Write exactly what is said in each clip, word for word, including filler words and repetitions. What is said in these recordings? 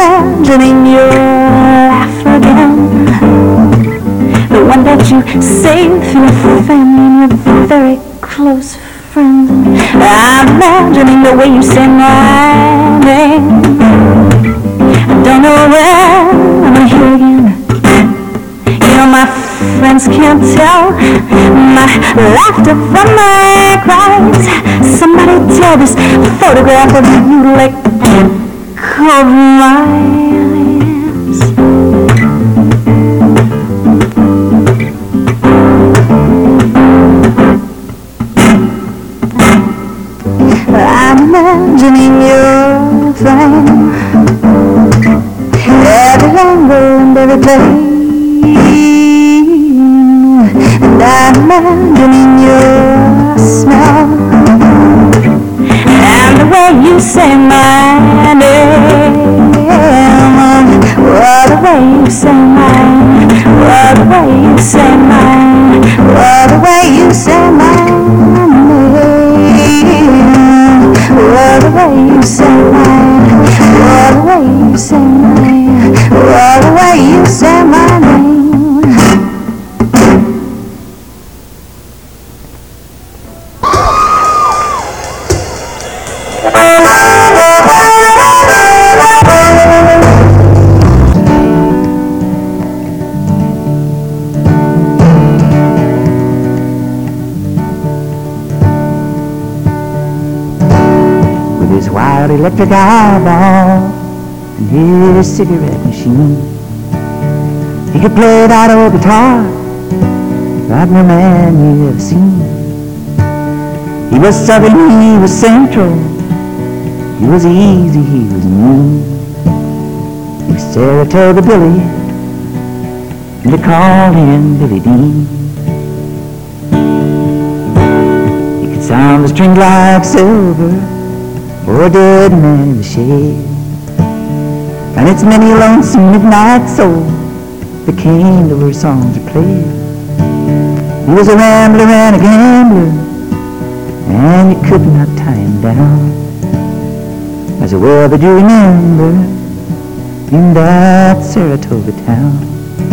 imagining your laugh again, the one that you save for your family and your very close friends. I'm imagining the way you say my name. I don't know when I'm gonna hear again. You know my friends can't tell my laughter from my cries. Somebody tell this photograph of you like cover my eyes. I'm imagining your flame, every angle and every place. And I'm imagining your smell and the way you say my name. Oh, the way you say mine. Oh, the way you say mine. Oh, the way you say my name. Oh, the way you say mine. Oh, the way you say mine. Oh, the way you say my name. Electric eyeball and his cigarette machine, he could play that old guitar like no man you ever seen. He was southern, he was central, he was easy, he was mean. He was Saratoga Billy, and they called him Billy Dean. He could sound the strings like silver or a dead man in the shade, and it's many a lonesome midnight soul that came to where songs are played. He was a rambler and a gambler, and you could not tie him down. As well that you remember in that Saratoga town.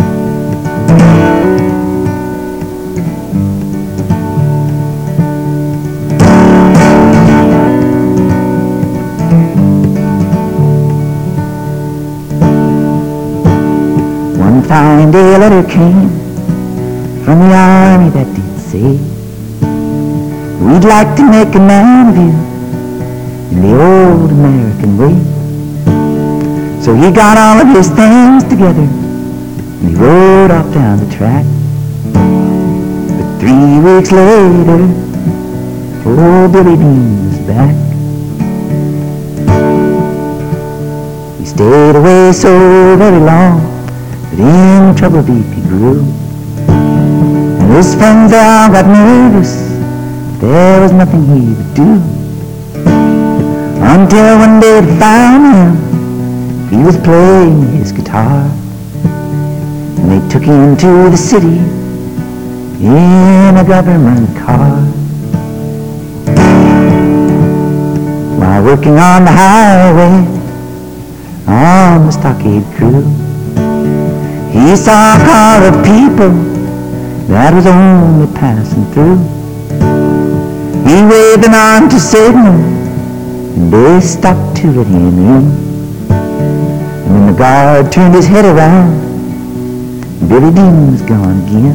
Fine day a letter came from the army that did say, we'd like to make a man of you in the old American way. So he got all of his things together and he rode off down the track. But three weeks later, old Billy Dean was back. He stayed away so very long, but in trouble deep he grew, and his friends all got nervous. There was nothing he would do, until one day they found him, he was playing his guitar, and they took him to the city in a government car. While working on the highway on the stockade crew, he saw a car of people that was only passing through. He waved them on to signal, and they stopped to let him in. And when the guard turned his head around, Billy Dean was gone again.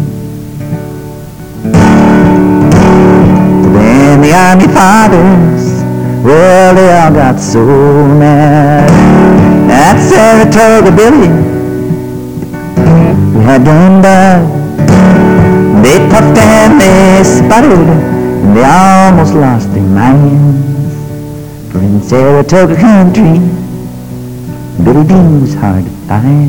Then the army fathers, well, they all got so mad at Saratoga Billy had done bad. They puffed and they sputtered, and they almost lost their minds. For in Saratoga country, Billy Dean was hard to find.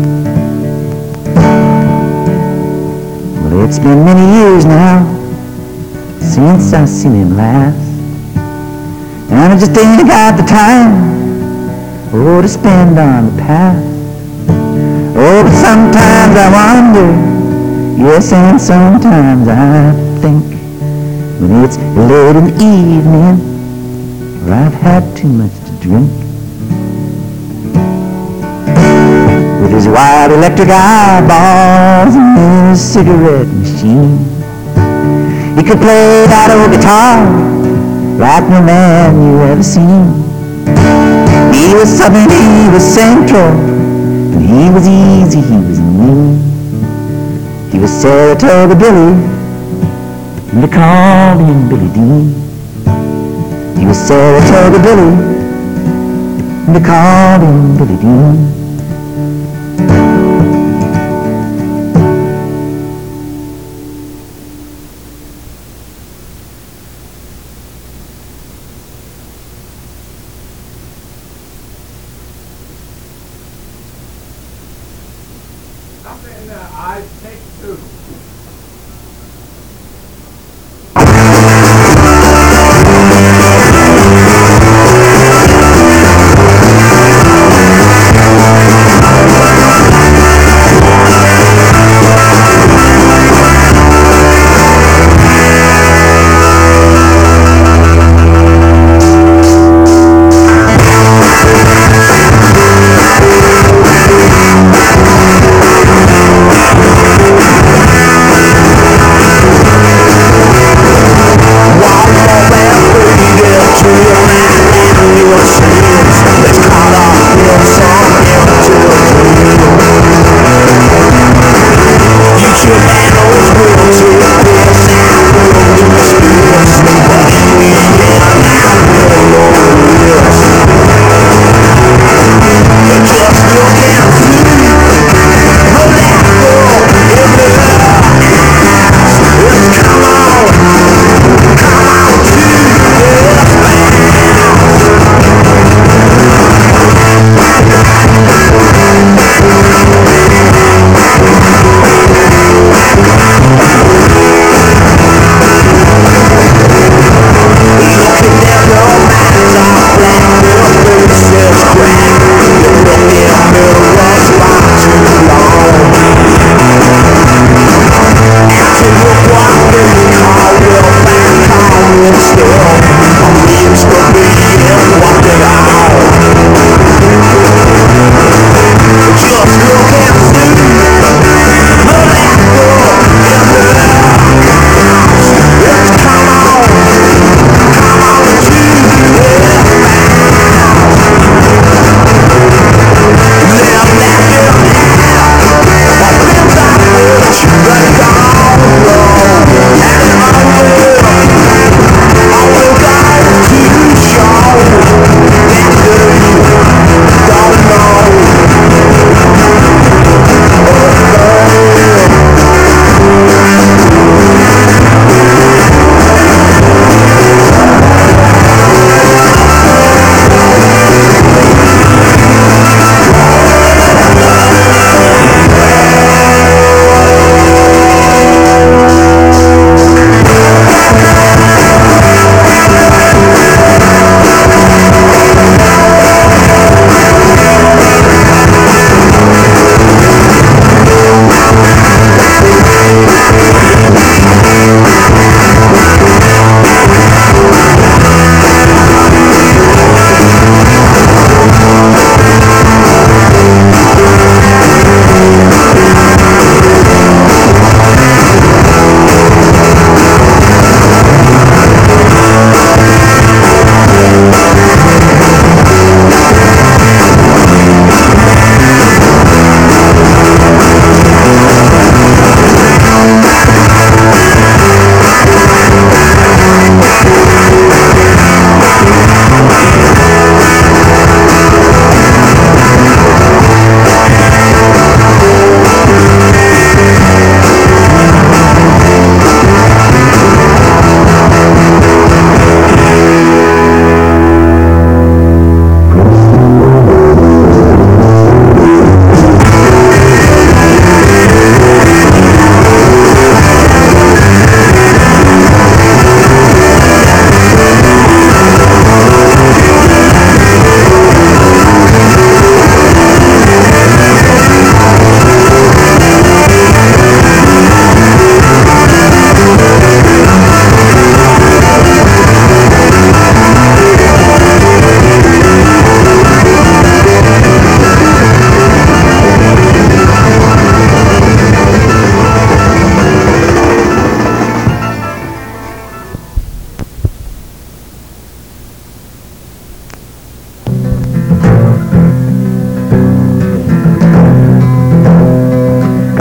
It's been many years now since I seen him last. And I just ain't got the time, oh, to spend on the past. Oh, but sometimes I wonder, yes, and sometimes I think, when it's late in the evening, or I've had too much to drink. With his wild electric eyeballs and his cigarette machine, he could play that old guitar like no man you ever seen. He was southern, he was central, and he was easy, he was mean. He was Saratoga Billy, and they called him Billy Dean. He was Saratoga Billy, and they called him Billy Dean. Something uh, I take two.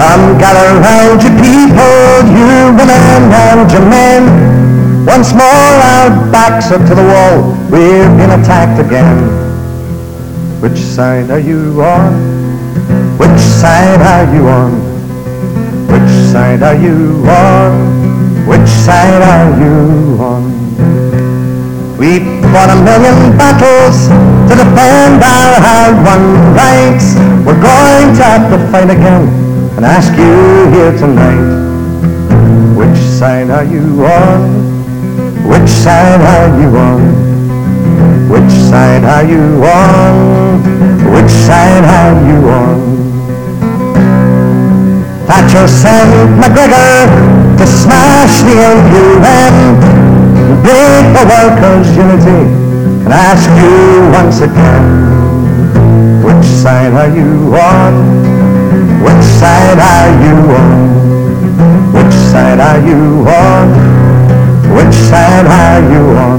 Come gather round you people, you women and your men. Once more our backs are to the wall, we're being attacked again. Which side are you on? Which side are you on? Which side are you on? Which side are you on? We fought a million battles to defend our hard-won rights. We're going to have to fight again and ask you here tonight. Which side are you on? Which side are you on? Which side are you on? Which side are you on? Thatcher sent McGregor to smash the U N, break the workers' unity, and ask you once again. Which side are you on? Which side are you on? Which side are you on? Which side are you on?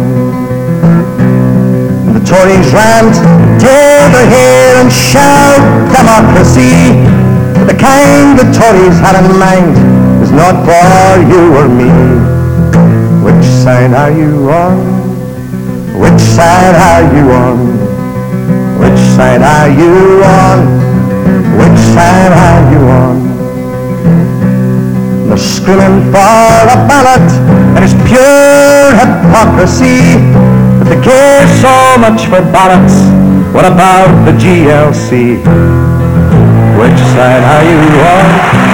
The Tories rant, tear their hair and shout democracy, but the kind the Tories had in mind is not for you or me. Which side are you on? Which side are you on? Which side are you on? Which side are you on? They're screaming for a ballot that is pure hypocrisy, but they care so much for ballots. What about the G L C? Which side are you on?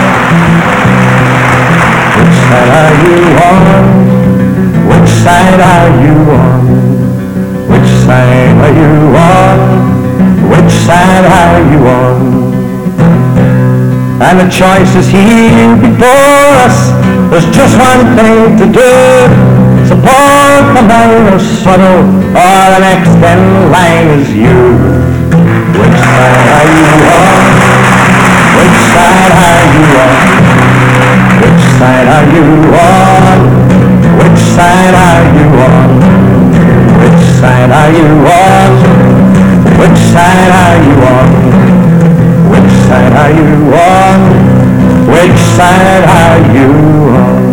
Which side are you on? Which side are you on? Which side are you on? Which side are you on? And the choice is here before us. There's just one thing to do: support the minor subtle, or the next in line is you. Which side are you on? Which side are you on? Which side are you on? Which side are you on? Which side are you on? Which side are you on? Which side are you on? Which side are you on?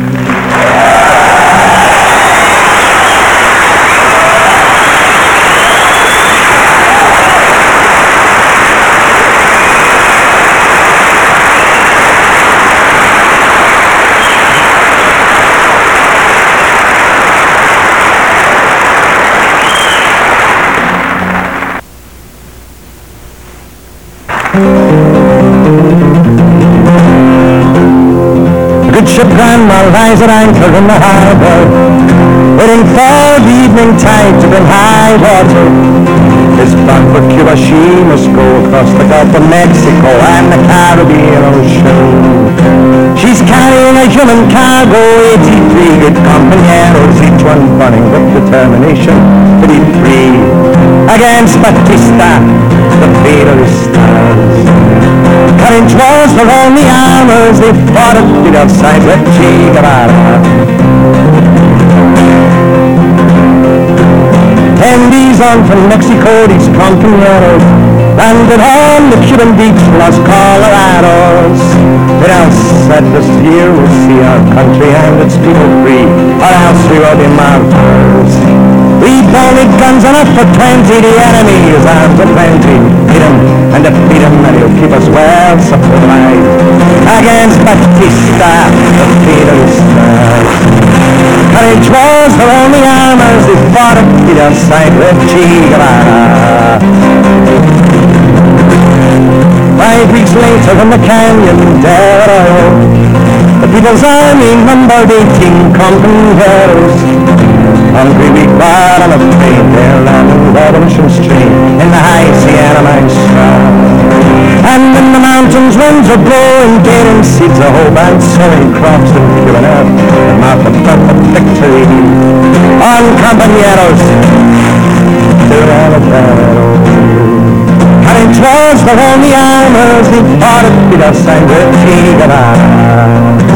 Ship grandma lies at anchor in the harbor, waiting for the evening tide to bring high water. Is bound for Cuba, she must go across the Gulf of Mexico and the Caribbean Ocean. She's carrying a human cargo, eighty-three good compañeros, each one burning with determination to be free against Batista, the fatalist. Courage was their only armors, they fought at Fidel side with Che Guevara. Ten days on from Mexico, these compañeros landed on the Cuban beach, Los Colorados. Fidel said, this year we'll see our country and its people free, or else we will be martyrs. We've only guns enough for twenty, the enemy is armed with plenty. Beat him and defeat him, and he'll keep us well supplied against Batista, the fatalist. Courage was their only armors, they fought at Fidel side with Che Guevara. Five weeks later in the canyon del Oro, the People's Army numbered eighteen compañeros. Hungry, weak, but unafraid, they're landing revolution stream in the high Sierra Maestra. And in the mountains winds are blowing, gathering seeds of hope and sowing crops in Cuban earth, the mouth of perfect victory. On compañeros, to Alabama. Courage was their only armors, they fought at Fidel side with Che Guevara.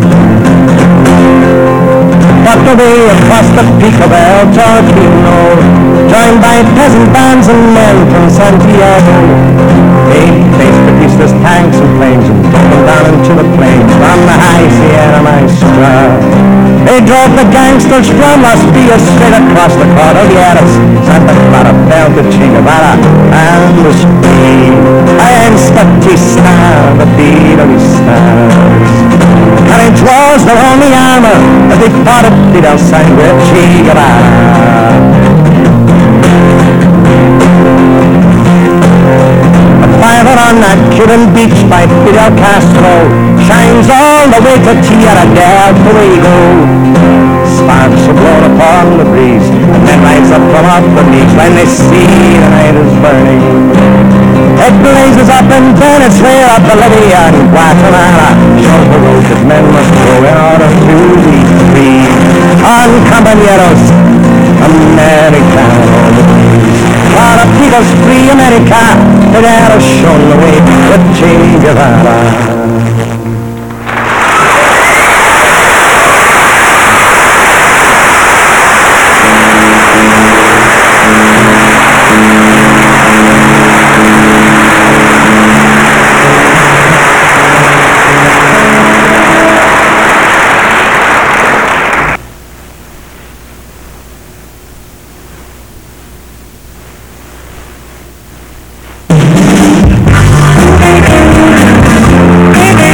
Fought their way across the peak of El Torquino, joined by peasant bands and men from Santiago. They faced Batista's tanks and planes and took them down into the plains from the high Sierra Maestra. They drove the gangsters from Las Villas straight across the Cordilleras, Santa Clara fell to Che Guevara and the speed against the Tista, the beat of his stars. Courage was their only armor as they fought at Fidel Sangre Che Guevara. Fire on that Cuban beach by Fidel Castro shines all the way to Tierra del Fuego. Sparks are blown upon the breeze and men rise up from off the beach when they see the night is burning. It blazes up in Venezuela, Bolivia, and Guatemala. Show the road that men must go in order to be free. On compañeros, Americano. For the people's free America, that had shown the way with Che Guevara. Thank you.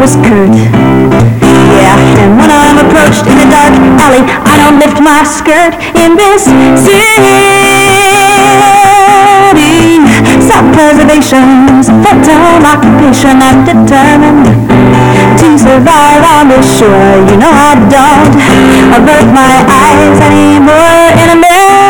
was curt. Yeah, and when I'm approached in a dark alley, I don't lift my skirt in this city. Self-preservation's a full-time occupation. I'm determined to survive on this shore. You know I don't avert my eyes anymore in a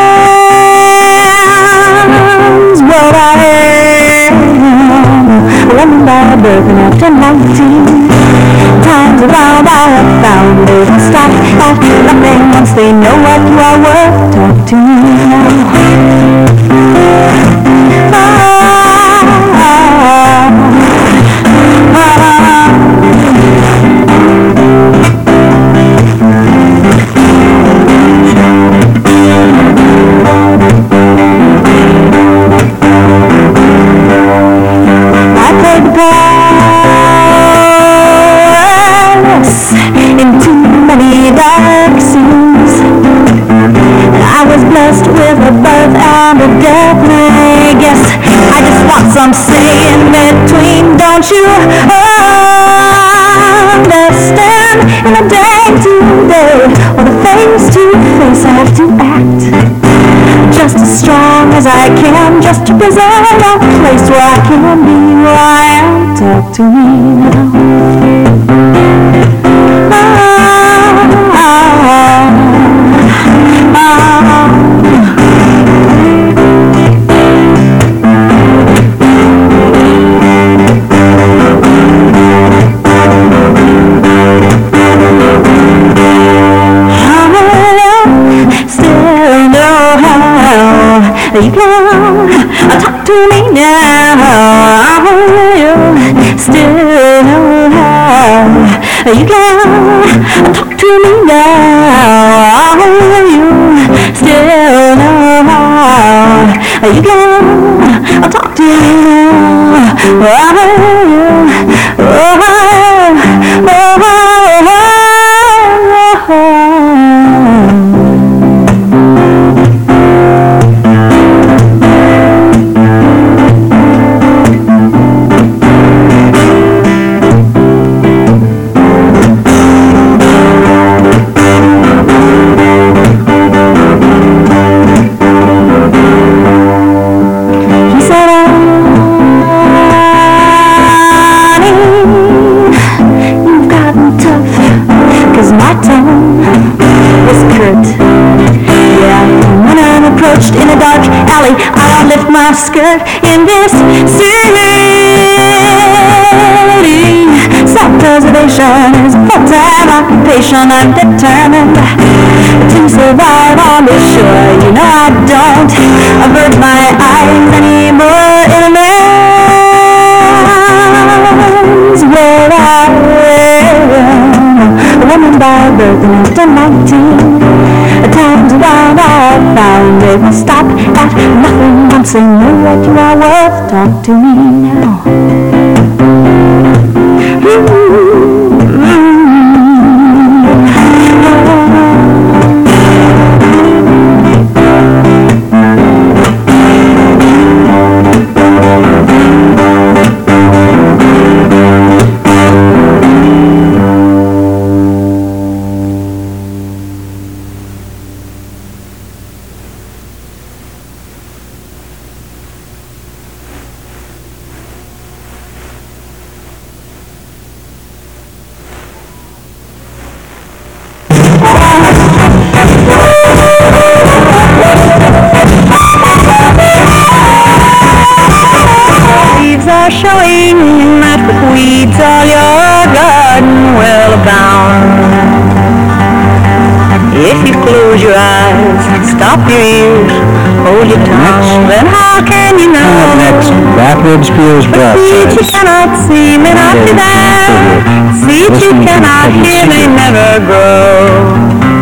man's world. I am a woman by birth, and after nineteen times around I have found they will stop at nothing once they know what you are worth. Talk to me now. Ah, ah, ah, ah. I played the parts in too many dark scenes. I was blessed with a birth and a death, and I guess I just want some say in between. Don't you understand? In a day to day, or the face to face, I have to act just as strong as I can, just to preserve a place where I can be who I am. Talk to me now. Ah, ah, ah, ah. Still know how you can talk to me now. You still know how you can talk to me now. You still know how you can talk to me now. Oh, oh, oh, oh, oh. In a dark alley, I'll lift my skirt in this city. Self-preservation is a full-time occupation. I'm determined to survive on this shore. You know I don't avert my eyes anymore in a man's world. I am a woman by birth, and after nineteen times around I found they will stop at nothing once they know what you are worth. Talk to me now. Showing that with weeds all your garden will abound. If you close your eyes, stop your ears, hold your tongue, then how can you know? Next, Rapids Spears Brass. Seeds you cannot see may not be there. Seeds you cannot hear may never grow.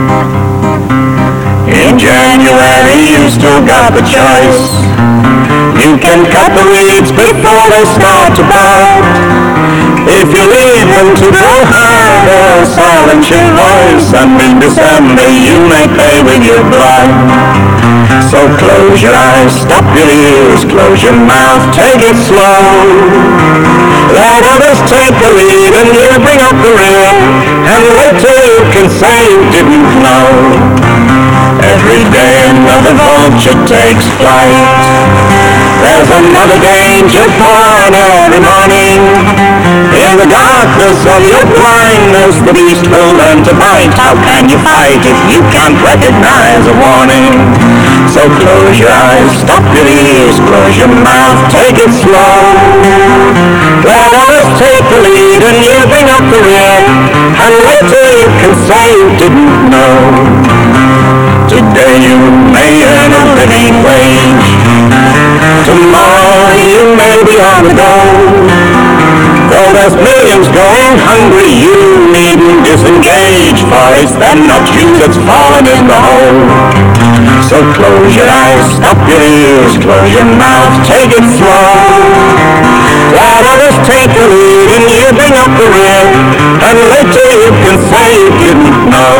In January you still got the choice. You can cut the weeds before they start to bud. If you leave them to grow high, they'll silence your voice, and in December you may pay with your blood. So close your eyes, stop your ears, close your mouth, take it slow. Let others take the lead and you bring up the rear, and wait till you can say you didn't know. Every day another vulture takes flight. There's another danger born every morning. In the darkness of your blindness, the beast will learn to bite. How can you fight if you can't recognize a warning? So close your eyes, stop your ears, close your mouth, take it slow. Let others take the lead and you bring up the rear, and wait till you can say you didn't know. Today you may earn a living wage, tomorrow you may be on the go. Though there's millions going hungry, you needn't disengage, for it's them, not you, that's fallen in the hole. So close your eyes, stop your ears, close your mouth, take it slow. Let others take the lead and you bring up the rear, and later you can say you didn't know.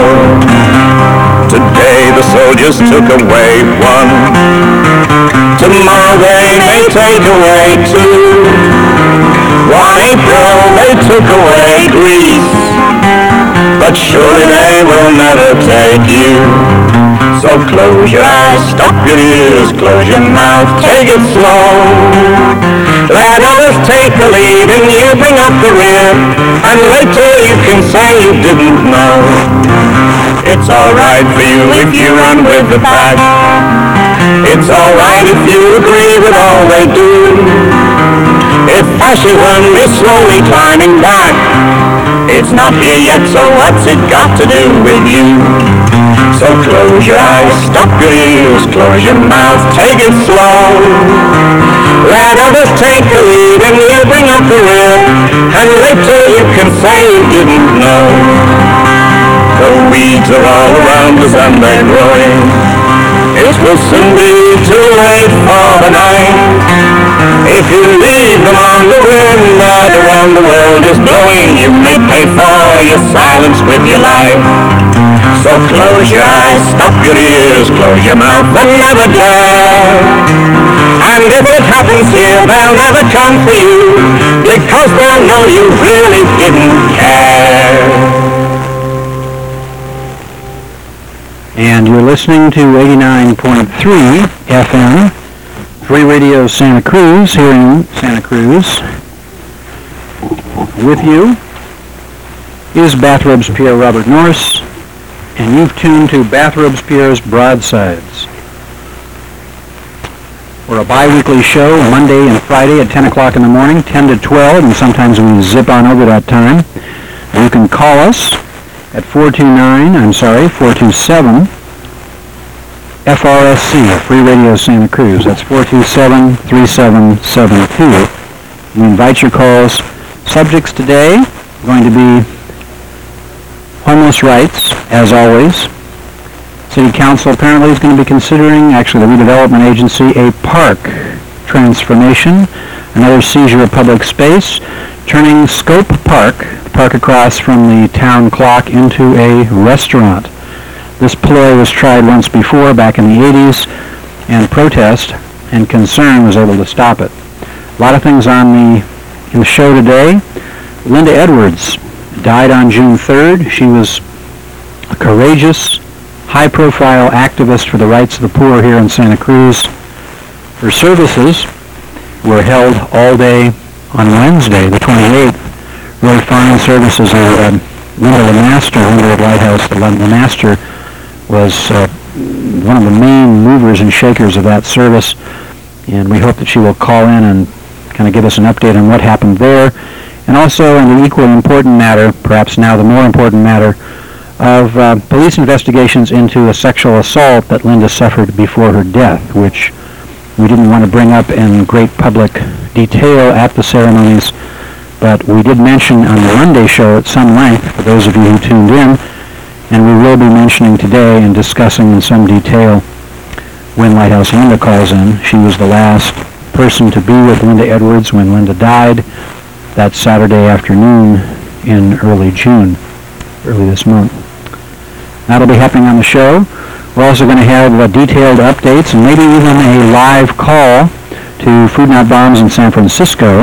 Today the soldiers took away one, tomorrow they may take away two. One April they took away Greece, but surely they will never take you. So close your eyes, stop your ears, close your mouth, take it slow. Let others take the lead and you bring up the rear, and later you can say you didn't know. It's alright for you if you run with the pack. It's alright if you agree with all they do. If fascism is slowly climbing back, it's not here yet, so what's it got to do with you? So close your eyes, stop your ears, close your mouth, take it slow. Let others take the lead and you bring up the rear, and later you can say you didn't know. The weeds are all around us and they're growing. It will soon be too late for the night. If you leave them on the wind that around the world is blowing, you may pay for your silence with your life. So close your eyes, stop your ears, close your mouth and never dare. And if it happens here, they'll never come for you, because they'll know you really didn't care. And you're listening to eighty-nine point three F M, Free Radio Santa Cruz, here in Santa Cruz. With you is Bathrobes Pierre Robert Norris, and you've tuned to Bathrobes Pierre's Broadsides. We're a bi-weekly show, Monday and Friday at ten o'clock in the morning, ten to twelve, and sometimes we zip on over that time. You can call us at four two nine, I'm sorry, four two seven, F R S C, Free Radio Santa Cruz. That's four two seven, three seven seven two. We invite your calls. Subjects today are going to be homeless rights, as always. City Council apparently is going to be considering, actually the redevelopment agency, a park transformation, another seizure of public space, turning Scope Park, the park across from the town clock, into a restaurant. This ploy was tried once before, back in the eighties, and protest and concern was able to stop it. A lot of things on the, in the show today. Linda Edwards died on June third. She was a courageous, high-profile activist for the rights of the poor here in Santa Cruz. Her services were held all day on Wednesday, the twenty-eighth. Really fine services. Uh, Linda LeMaster, Linda at Lighthouse, the LeMaster was uh, one of the main movers and shakers of that service, and we hope that she will call in and kind of give us an update on what happened there, and also on the equally important matter, perhaps now the more important matter, of uh, police investigations into a sexual assault that Linda suffered before her death, which we didn't want to bring up in great public detail at the ceremonies, but we did mention on the Monday show at some length, for those of you who tuned in, and we will be mentioning today and discussing in some detail when Lighthouse Linda calls in. She was the last person to be with Linda Edwards when Linda died that Saturday afternoon in early June, early this month. That'll be happening on the show. We're also going to have uh, detailed updates and maybe even a live call to Food Not Bombs in San Francisco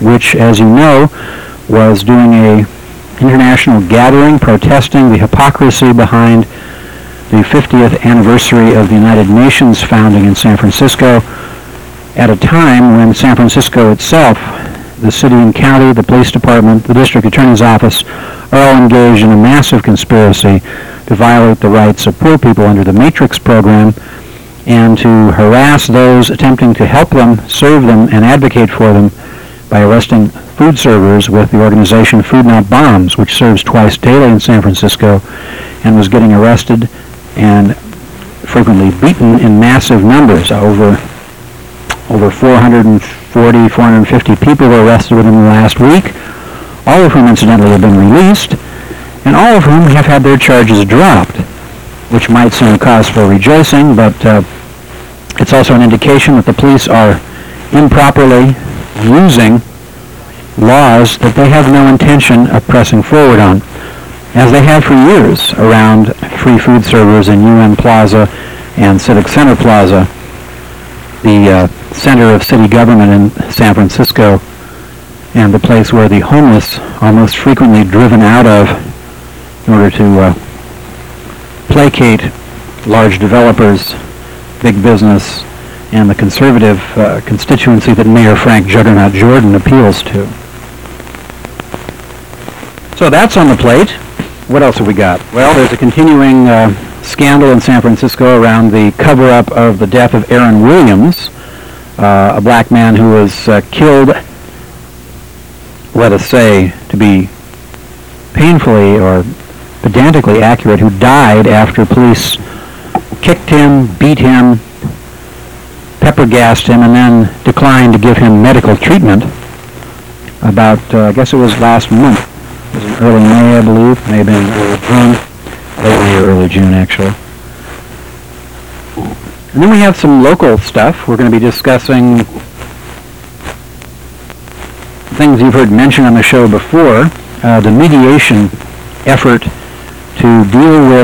which, as you know, was doing a international gathering protesting the hypocrisy behind the fiftieth anniversary of the United Nations founding in San Francisco, at a time when San Francisco itself, the city and county, the police department, the district attorney's office, are all engaged in a massive conspiracy to violate the rights of poor people under the Matrix program and to harass those attempting to help them, serve them, and advocate for them by arresting food servers with the organization Food Not Bombs, which serves twice daily in San Francisco and was getting arrested and frequently beaten in massive numbers. Over over four hundred forty, four hundred fifty people were arrested within the last week, all of whom incidentally have been released, and all of whom have had their charges dropped, which might seem a cause for rejoicing, but uh, it's also an indication that the police are improperly using laws that they have no intention of pressing forward on, as they have for years around free food servers in U N Plaza and Civic Center Plaza, the uh, center of city government in San Francisco, and the place where the homeless are most frequently driven out of in order to uh, placate large developers, big business, and the conservative uh, constituency that Mayor Frank Juggernaut Jordan appeals to. So that's on the plate. What else have we got? Well, there's a continuing uh, scandal in San Francisco around the cover-up of the death of Aaron Williams, uh, a black man who was uh, killed, let us say, to be painfully or pedantically accurate, who died after police kicked him, beat him, pepper gassed him, and then declined to give him medical treatment about, uh, I guess it was last month. It was in early May, I believe. May have been early June. Late May or early June, actually. And then we have some local stuff. We're going to be discussing things you've heard mentioned on the show before. Uh, the mediation effort to deal with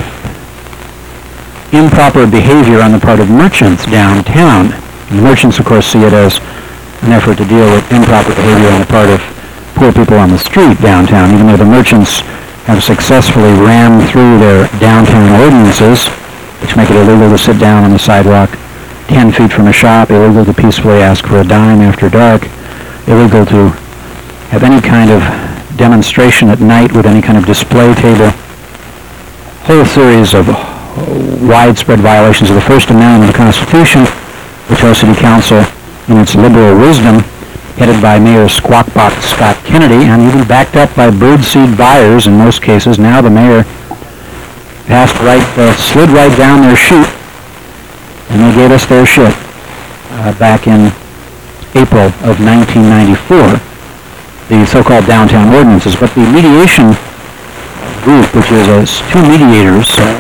improper behavior on the part of merchants downtown. And the merchants, of course, see it as an effort to deal with improper behavior on the part of poor people on the street downtown, even though the merchants have successfully rammed through their downtown ordinances, which make it illegal to sit down on the sidewalk ten feet from a shop, illegal to peacefully ask for a dime after dark, illegal to have any kind of demonstration at night with any kind of display table, whole series of widespread violations of the First Amendment of the Constitution, which our City Council, in its liberal wisdom, headed by Mayor Squawkbox Scott Kennedy, and even backed up by birdseed buyers in most cases. Now the mayor passed right, uh, slid right down their chute, and they gave us their shit uh, back in April of nineteen ninety-four, the so-called downtown ordinances. But the mediation group, which is uh, two mediators, uh,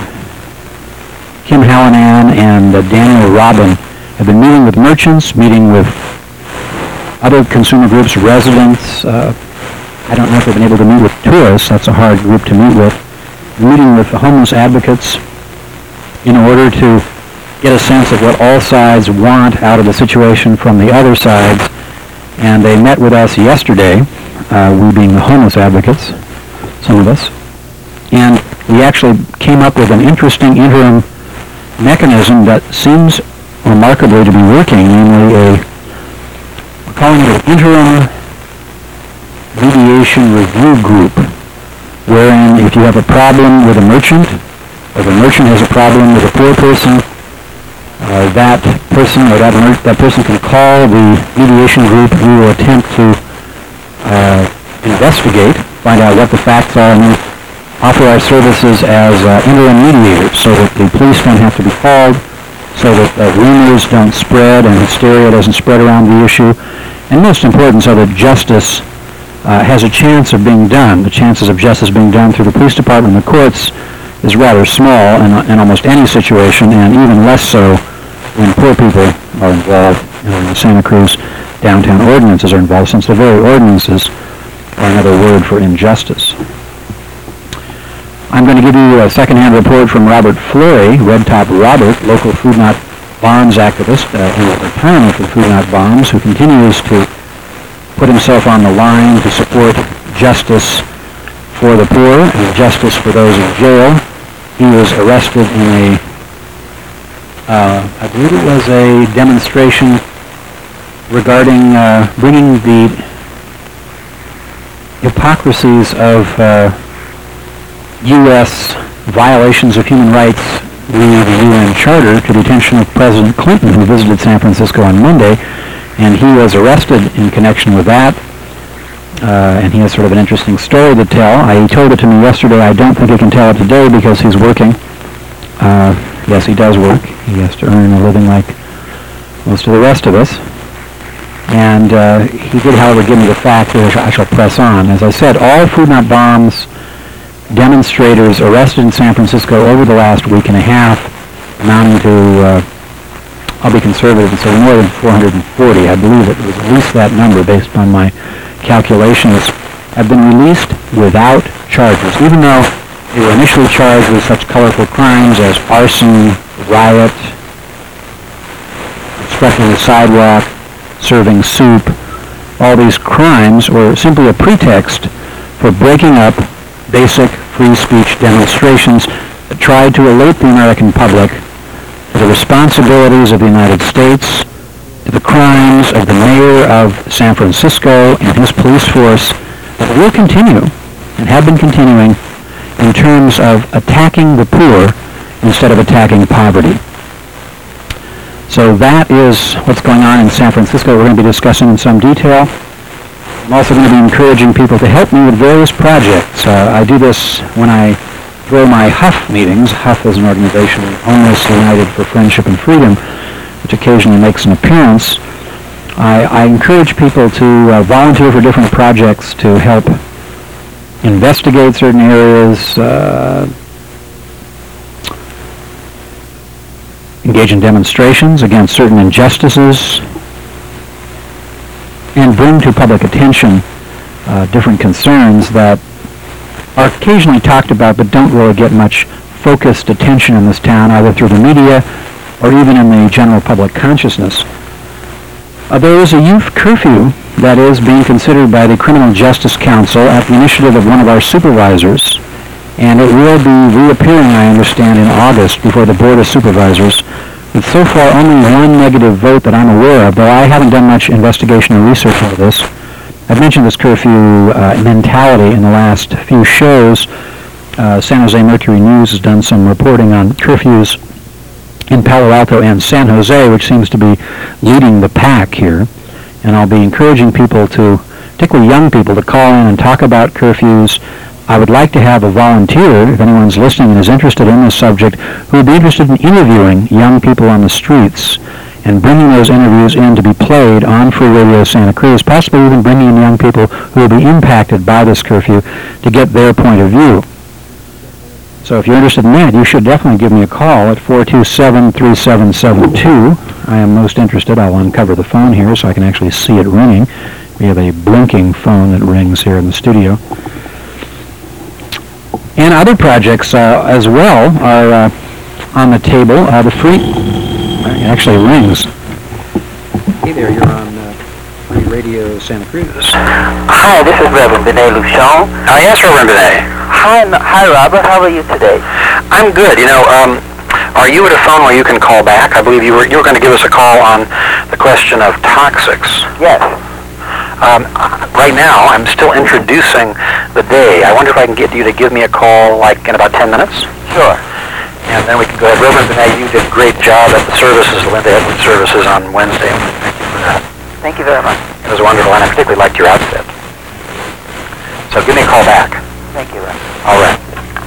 Kim Hallinan and uh, Daniel Robin, have been meeting with merchants, meeting with other consumer groups, residents. Uh, I don't know if they've been able to meet with tourists. That's a hard group to meet with. Meeting with the homeless advocates in order to get a sense of what all sides want out of the situation from the other sides. And they met with us yesterday, uh, we being the homeless advocates, some of us. And we actually came up with an interesting interim mechanism that seems remarkably to be working, namely a calling it an interim mediation review group, wherein if you have a problem with a merchant, or the merchant has a problem with a poor person, uh, that person or that, mer- that person can call the mediation group. We will attempt to uh, investigate, find out what the facts are, and then offer our services as uh, interim mediators so that the police don't have to be called, so that uh, rumors don't spread and hysteria doesn't spread around the issue. And most important, so that justice uh, has a chance of being done. The chances of justice being done through the police department and the courts is rather small in, in almost any situation, and even less so when poor people are involved, you know, in the Santa Cruz downtown ordinances are involved, since the very ordinances are another word for injustice. I'm going to give you a second-hand report from Robert Fleury, Red Top Robert, local Food Not Bombs activist uh, in retirement for Food Not Bombs, who continues to put himself on the line to support justice for the poor and justice for those in jail. He was arrested in a, uh, I believe it was a demonstration regarding uh, bringing the hypocrisies of uh, U S violations of human rights re the U N Charter to the attention of President Clinton, who visited San Francisco on Monday, and he was arrested in connection with that. Uh, and he has sort of an interesting story to tell. I, he told it to me yesterday. I don't think he can tell it today because he's working. Uh, yes, he does work. He has to earn a living like most of the rest of us. And uh, he did, however, give me the fact that I shall press on. As I said, all Food Not Bombs demonstrators arrested in San Francisco over the last week and a half, amounting to, uh, I'll be conservative and say more than four hundred forty. I believe it was at least that number based on my calculations, have been released without charges, even though they were initially charged with such colorful crimes as arson, riot, obstructing the sidewalk, serving soup. All these crimes were simply a pretext for breaking up basic free speech demonstrations that tried to alert the American public to the responsibilities of the United States, to the crimes of the mayor of San Francisco and his police force that will continue and have been continuing in terms of attacking the poor instead of attacking poverty. So that is what's going on in San Francisco. We're going to be discussing in some detail. I'm also going to be encouraging people to help me with various projects. Uh, I do this when I throw my Huff meetings. Huff is an organization, Homeless United for Friendship and Freedom, which occasionally makes an appearance. I, I encourage people to uh, volunteer for different projects to help investigate certain areas, uh, engage in demonstrations against certain injustices, and bring to public attention uh, different concerns that are occasionally talked about but don't really get much focused attention in this town, either through the media or even in the general public consciousness. Uh, there is a youth curfew that is being considered by the Criminal Justice Council at the initiative of one of our supervisors, and it will be reappearing, I understand, in August before the Board of Supervisors, with so far only one negative vote that I'm aware of, though I haven't done much investigation or research into this. I've mentioned this curfew uh, mentality in the last few shows. Uh, San Jose Mercury News has done some reporting on curfews in Palo Alto and San Jose, which seems to be leading the pack here. And I'll be encouraging people to, particularly young people, to call in and talk about curfews. I would like to have a volunteer, if anyone's listening and is interested in this subject, who would be interested in interviewing young people on the streets and bringing those interviews in to be played on Free Radio Santa Cruz, possibly even bringing in young people who will be impacted by this curfew to get their point of view. So if you're interested in that, you should definitely give me a call at four two seven, three seven seven two. I am most interested. I'll uncover the phone here so I can actually see it ringing. We have a blinking phone that rings here in the studio. And other projects uh, as well are uh, on the table. Uh, the free... It actually rings. Hey there, you're on uh, Free Radio Santa Cruz. Hi, this is Reverend Benet Luchon. Uh, yes, Reverend Benet. Hi, n- hi, Robert. How are you today? I'm good. You know, um, are you at a phone where you can call back? I believe you were you were going to give us a call on the question of toxics. Yes. Um, right now, I'm still introducing the day. I wonder if I can get you to give me a call, like, in about ten minutes? Sure. And then we can go ahead. Reverend Benet, you did a great job at the services, the Linda Edwards services on Wednesday. Thank you for that. Thank you very much. It was wonderful, and I particularly liked your outfit. So give me a call back. Thank you, Reverend. All right.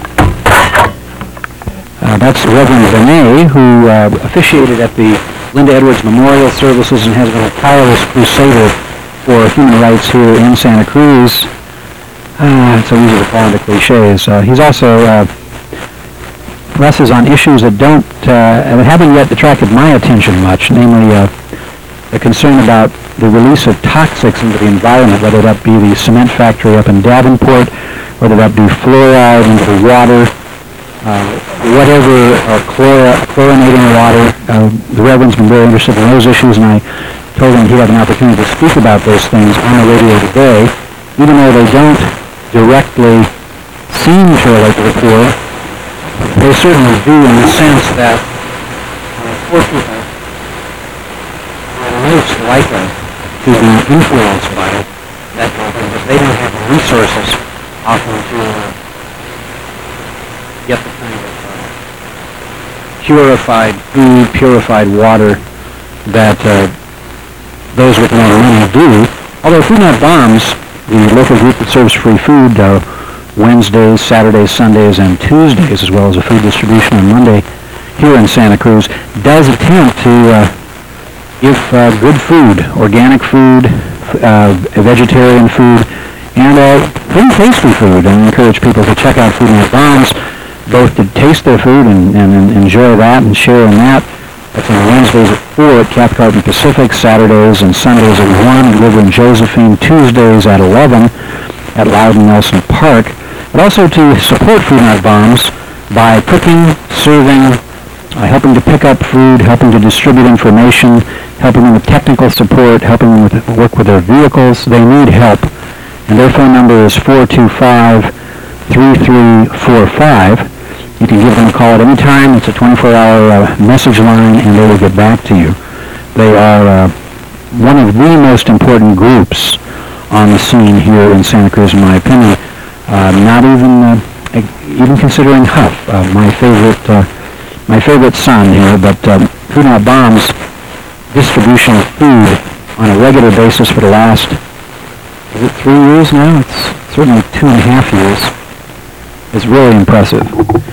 Uh, that's Reverend Benet, who uh, officiated at the Linda Edwards Memorial Services and has been a tireless crusader for human rights here in Santa Cruz. Uh, it's so easy to fall into cliches. Uh, he's also uh, presses on issues that don't, uh, that haven't yet attracted my attention much, namely uh, the concern about the release of toxics into the environment, whether that be the cement factory up in Davenport, whether that be fluoride into the water, uh, whatever, or chlor- chlorinating water. Uh, the Reverend's been very interested in those issues, and I told him he'd have an opportunity to speak about those things on the radio today, even though they don't directly seem to relate to the poor. They certainly do in the sense that uh, poor people are most likely to be influenced by it, that because they don't have the resources often to uh, get the kind of uh, purified food, purified water that uh, those with more money do. Although Food Not Bombs, the local group that serves free food uh, Wednesdays, Saturdays, Sundays, and Tuesdays, as well as a food distribution on Monday here in Santa Cruz, does attempt to uh, give uh, good food, organic food, uh, vegetarian food, and uh, pretty tasty food. And I encourage people to check out Food Not Bombs, both to taste their food and, and, and enjoy that and share in that. That's on Wednesdays at four at Cathcart and Pacific, Saturdays and Sundays at one at River and Josephine, Tuesdays at eleven at Loudon Nelson Park. But also to support Food Not Bombs by cooking, serving, uh, helping to pick up food, helping to distribute information, helping them with technical support, helping them with work with their vehicles. They need help. And their phone number is four two five, three three four five. You can give them a call at any time. It's a twenty-four hour uh, message line, and they will get back to you. They are uh, one of the most important groups on the scene here in Santa Cruz, in my opinion. Uh, not even uh, even considering Huff, uh, my favorite uh, my favorite son here, but um, Food Not Bombs distribution of food on a regular basis for the last, is it three years now? It's certainly two and a half years. It's really impressive.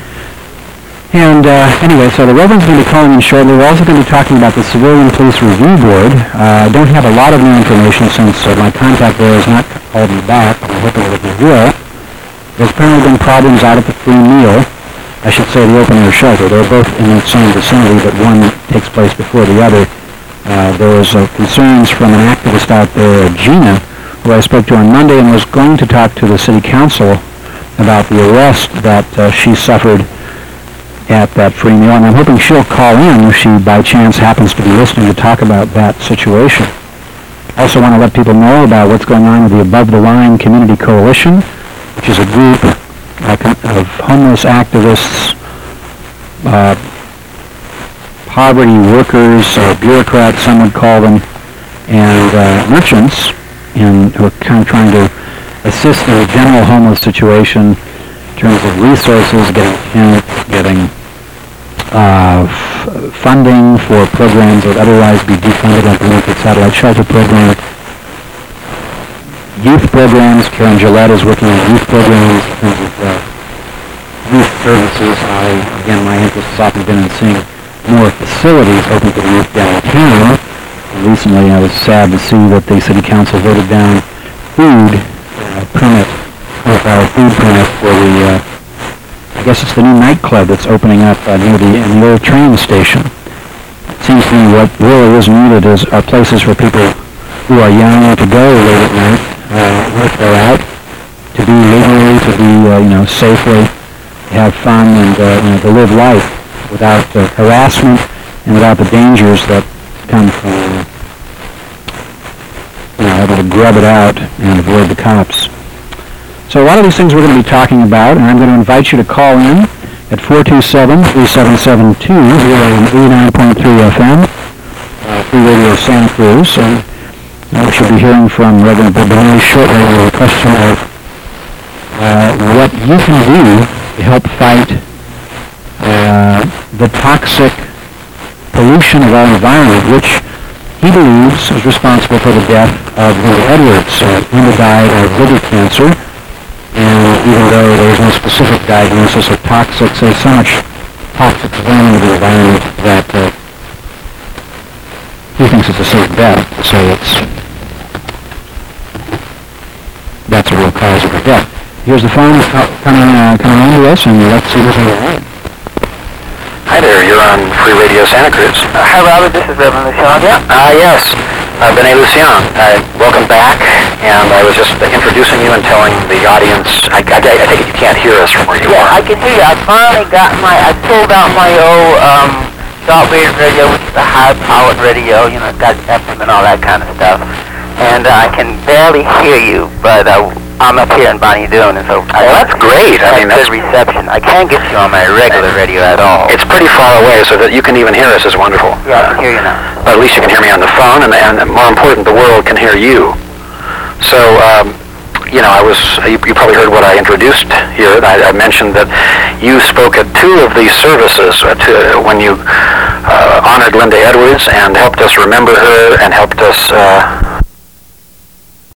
And uh, anyway, so the Reverend's going to be calling in shortly. We're also going to be talking about the Civilian Police Review Board. Uh, I don't have a lot of new information since uh, my contact there has not called me back. I'm hoping that they will. There's apparently been problems out at the free meal. I should say the open-air shelter. They're both in the same vicinity, but one takes place before the other. Uh, there was uh, concerns from an activist out there, Gina, who I spoke to on Monday and was going to talk to the city council about the arrest that uh, she suffered at that free meal, and I'm hoping she'll call in if she by chance happens to be listening to talk about that situation. Also want to let people know about what's going on with the Above the Line Community Coalition, which is a group uh, of homeless activists, uh, poverty workers, uh, bureaucrats, some would call them, and uh, merchants in, who are kind of trying to assist in the general homeless situation in terms of resources, getting tents, getting uh, f- funding for programs that would otherwise be defunded, like the Naked Satellite Shelter Program. Youth programs, Karen Gillette is working on youth programs in terms of uh, youth services. I, again, my interest has often been in seeing more facilities open to the youth downtown. And recently I was sad to see that the City Council voted down food uh, permit, twenty-four hour food permit for the uh, I guess it's the new nightclub that's opening up uh, near the, in the old train station. It seems to me what really is needed is are places for people who are young to go late at night, uh, work their out, to be legally, to be, uh, you know, safely, to have fun and, uh, you know, to live life without uh, harassment and without the dangers that come from, uh, you know, having to grub it out and avoid the cops. So a lot of these things we're going to be talking about, and I'm going to invite you to call in at four two seven, three seven seven two, eighty-nine point three F M, uh, Free Radio Santa Cruz. And uh, we should be hearing from Reverend Bourbonnet shortly with a question of uh, what you can do to help fight uh, the toxic pollution of our environment, which he believes is responsible for the death of Linda Edwards. Uh, Linda died of liver cancer. And even though there is no specific diagnosis of toxics, there's so much toxic blending of the environment that uh, he thinks it's a safe bet. So it's that's a real cause of her death. Here's the phone coming uh, coming on to us, and let's see what's on the line. Hi there, you're on Free Radio Santa Cruz. Uh, hi Robert, this is Reverend Lucian. Yeah. Ah, uh, yes. Uh, Bene Lucian, uh, welcome back, and I was just uh, introducing you and telling the audience, I, I, I think you can't hear us from where you yeah, are. Yeah, I can hear you. I finally got my, I pulled out my old um, Strawberry radio, which is a high-powered radio. You know, it's got F M and all that kind of stuff. And uh, I can barely hear you, but uh, I'm up here in Bonnie Doon, and so I well, that's great. I mean, that's good reception. I can't get you on my regular radio at all. It's pretty far away, so that you can even hear us is wonderful. Yeah, I can hear you now. But at least you can hear me on the phone, and, and more important, the world can hear you. So, um, you know, I was, you, you probably heard what I introduced here. I, I mentioned that you spoke at two of these services uh, to, when you uh, honored Linda Edwards and helped us remember her and helped us uh,